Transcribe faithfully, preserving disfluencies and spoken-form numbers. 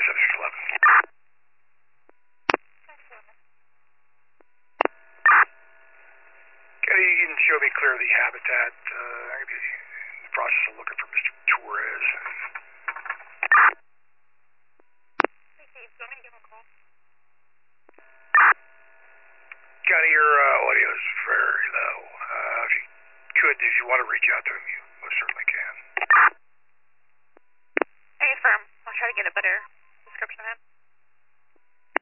seven six eleven. Okay, you can show me clear the habitat. Uh, I'm going to be in the process of looking for Mister Torres. Johnny, your uh, audio is very low. Uh, if you could, if you want to reach out to him, you